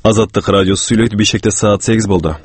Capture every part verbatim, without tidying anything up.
Азаттык радиосу сүйлөйт. Бишкекте саат сегиз болду.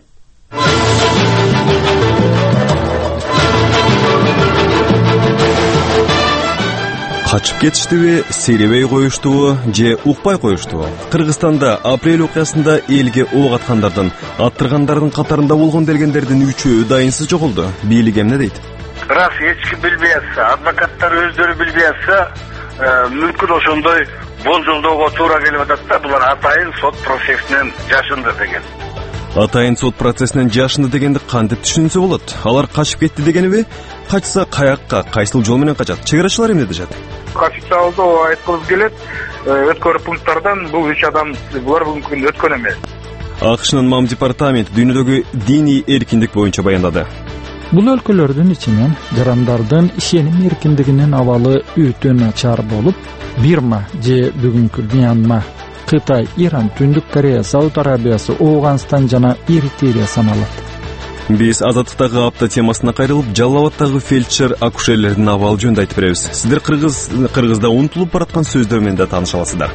Качып кетиштиби, серебей коюштубу же укпай коюштубу? Кыргызстанда апрель окуясында элге ок аткандардын, аттыргандардын катарында болгон делгендердин үчөө дайынсыз жоголду. Бийлик эмне дейт? Раз эч ким билбей атса, адвокаттар өздөрү билбей атса, мүмкүн ошондой болжолдоого туура келип атат да, булар атайын сот процессинен жашынды деген. Атайын сот процессинен жашынды дегенди кантип түшүнсө болот? Алар качып кетти дегениби? Качса каякка, кайсыл жол менен качат? Чек-арачылар эмне дешет? Официалдуу айткыбыз келет, өткөрүү пункттардан бул үч адам булар бүгүнкү өткөн эмес. АКШнын МАМ департаменти дүйнөдөгү диний эркиндик боюнча баяндады. Бул өлкөлөрдүн ичинен жарандардын ишеним эркиндигинин абалы өтө начар болуп, Бирма же бүгүнкү Мьянма, Кытай, Иран, Түндүк Корея, Сауд Арабиясы, Ооганстан жана Эритрея саналат. Биз азаттыктагы апта темасына кайрылып, Жалал Абадтагы фельдшер акушерлердин абалы жөнүндө айтып беребиз. Сиздер кыргыз кыргызда унутулуп бараткан сөздөр менен да тааныша аласыздар.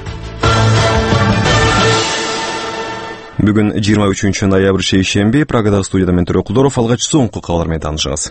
Бүгүн жыйырма үчүнчү ноябрь шейшемби, Прагадагы студияда мен Төрө Кулдоров, алгач соңку кабарлар менен таанышабыз.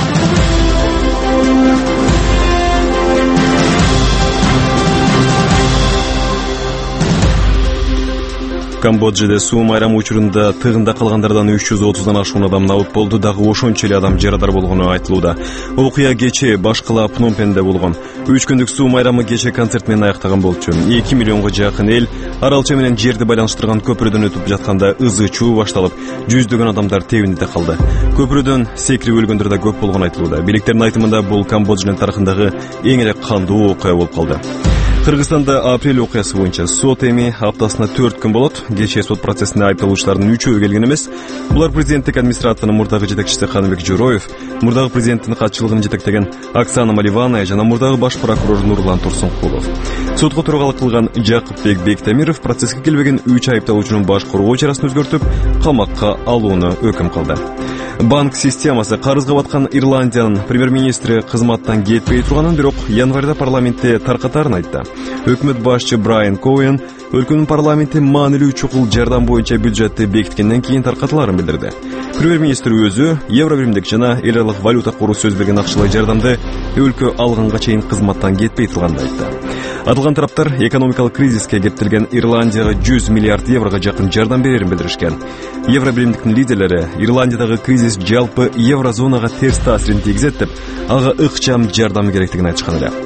Камбоджада суу майрамы учурунда тыгында калгандардан үч жүз отуздан ашуун адам набыт болду, дагы ошончо эле адам жарадар болгону айтылууда. Окуя кечээ башкала Пномпенде болгон. үч күндүк суу майрамы кечээ концерт менен аяктаган болчу. эки миллионго жакын эл аралча менен жерди байланыштырган көпүрөдөн өтүп жатканда ызы чуу башталып, жүздөгөн адамдар тебинде калды. Көпүрөдөн секирип өлгөндөр да көп болгону айтылууда. Бийликтердин айтымында бул Камбоджанын тарыхындагы эң эле кандуу окуя болуп калды. Кыргызстанда апрель окуясы боюнча сот эми аптасына төрт күн болот. Кечээ сот процессине айыпталуучулардын үчөө келген эмес. Булар президенттик администрациянын мурдагы жетекчиси Каныбек Жороев, мурдагы президенттин катчылыгын жетектеген Оксана Маливанова жана мурдагы баш прокурор Нурлан Турсункулов. Сотко төрагалык кылган Жакыпбек Бектамиров процесске келбеген үч айыпталуучунун баш коргоо чарасын өзгөртүп, камакка алууну өкүм кылды. Банк системасы карызга баткан Ирландиянын премьер-министри кызматтан кетпей турганын, бирок январда парламентте таркатарын айтты. Өкмөт башчы Брайан Коуэн өлкөнүн парламенти маанилүү чукул жардам боюнча бюджетти бекиткенден кийин таркатыларын билдирди. Премьер-министр өзү евро биримдик жана эл аралык валюта кору сөз берген акчалай жардамды өлкө алганга чейин кызматтан кетпей турганын айтты. Атылган тараптар экономикалык кризиске кептелген Ирландияга жүз миллиард еврого жакын жардам берерин билдиришкен. Евро биримдиктин лидерлери Ирландиядагы кризис жалпы еврозонага терс таасирин тийгизет деп, ага ыкчам жардам керектигин айтышкан эле.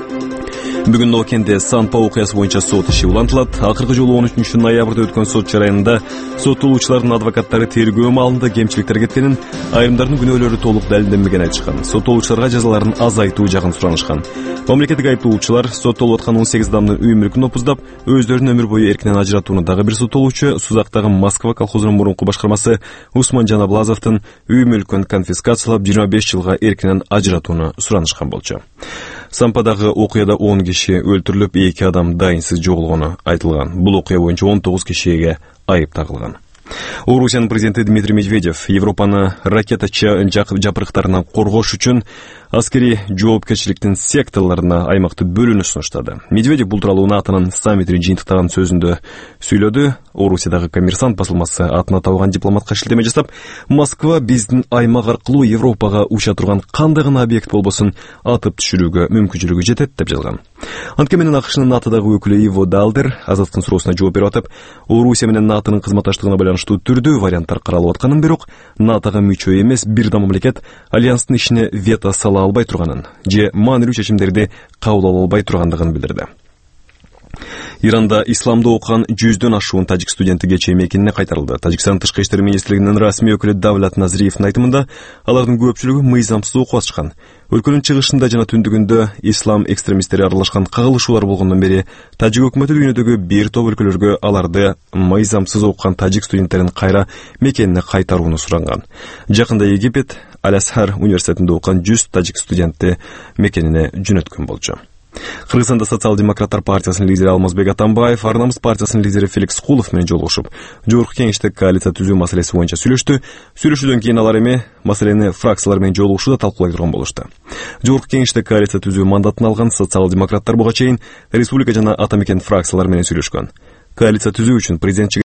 Бүгүн Нокенде Санпа окуясы боюнча сот иши улантылат. Акыркы жолу он үчүнчү ноябрда өткөн сот жарайында соттолуучулардын адвокаттары тергөө маалында кемчиликтер кеткенин, айрымдардын күнөөлөрү толук далилденбегенин айтышкан. Соттолуучуларга жазаларын азайтуу жагын суранышкан. Мамлекеттик айыптоочулар соттолуп аткан он сегиз адамдын үй мүлкүн опуздап, өздөрүнүн өмүр бою эркинен ажыратууну дагы бир соттолуучу Сузактагы Москва колхозунун мурунку башкармасы Усман Жанаблазовдун үй мүлкүн конфискациялап жыйырма беш жылга эркинен ажыратууну суранышкан болчу. Сампадагы окуяда он киши өлтүрүлүп, эки адам дайынсыз жоголгону айтылган. Бул окуя боюнча он тогуз кишиге айып тагылган. Орусиянын президенти Дмитрий Медведев Европаны ракета жапырыктарынан коргош үчүн аскери жоопкерчиликтин секторларына аймакты бөлүүнү сунуштады. Медведев бул тууралуу НАТОнун саммитин жыйынтыктаган сөзүндө сүйлөдү. Орусиядагы Коммерсант басылмасы атына табылган дипломатка шилтеме жасап, Москва биздин аймак аркылуу Европага уча турган кандай гана объект болбосун атып түшүрүүгө мүмкүнчүлүгү жетет деп жазган. Антке менен АКШнын НАТОдагы өкүлү Иво Далдер азаттыктын суроосуна жооп берип атып, Орусия менен НАТОнун кызматташтыгына байланыштуу түрдүү варианттар каралып атканын, бирок НАТОга мүчө эмес бир да мамлекет альянстын ишине вето сала албай турганын же маанилүү чечимдерди кабыл ала албай тургандыгын билдирди. Иранда исламды окуган жүздөн ашуун тажик студенти кечээ мекенине кайтарылды. Тажикстан тышкы иштер министрлигинин расмий өкүлү Давлат Назриевдин айтымында, алардын көпчүлүгү мыйзамсыз окуп атышкан. Өлкөнүн чыгышында жана түндүгүндө ислам экстремисттери аралашкан кагылышуулар болгондон бери тажик өкмөтү дүйнөдөгү бир топ өлкөлөргө аларды мыйзамсыз окуган тажик студенттерин кайра мекенине кайтарууну суранган. Жакында Египет Аль-Азхар университетинде окуган жүз тажик студентти мекенине жөнөткөн болчу. Кыргызстанда социал-демократтар партиясынын лидери Алмазбек Атамбаев Ар намыс партиясынын лидери Феликс Кулов менен жолугушуп, жогорку кеңеште коалиция түзүү маселеси боюнча сүйлөштү. Сүйлөшүүдөн кийин алар эми маселени фракциялар менен жолугушууда талкуулай турган болушту. Жогорку кеңеште коалиция түзүү мандатын алган социал-демократтар буга чейин республика жана ата мекен фракциялар менен сүйлөшкөн. Коалиция түзүү үчүн президент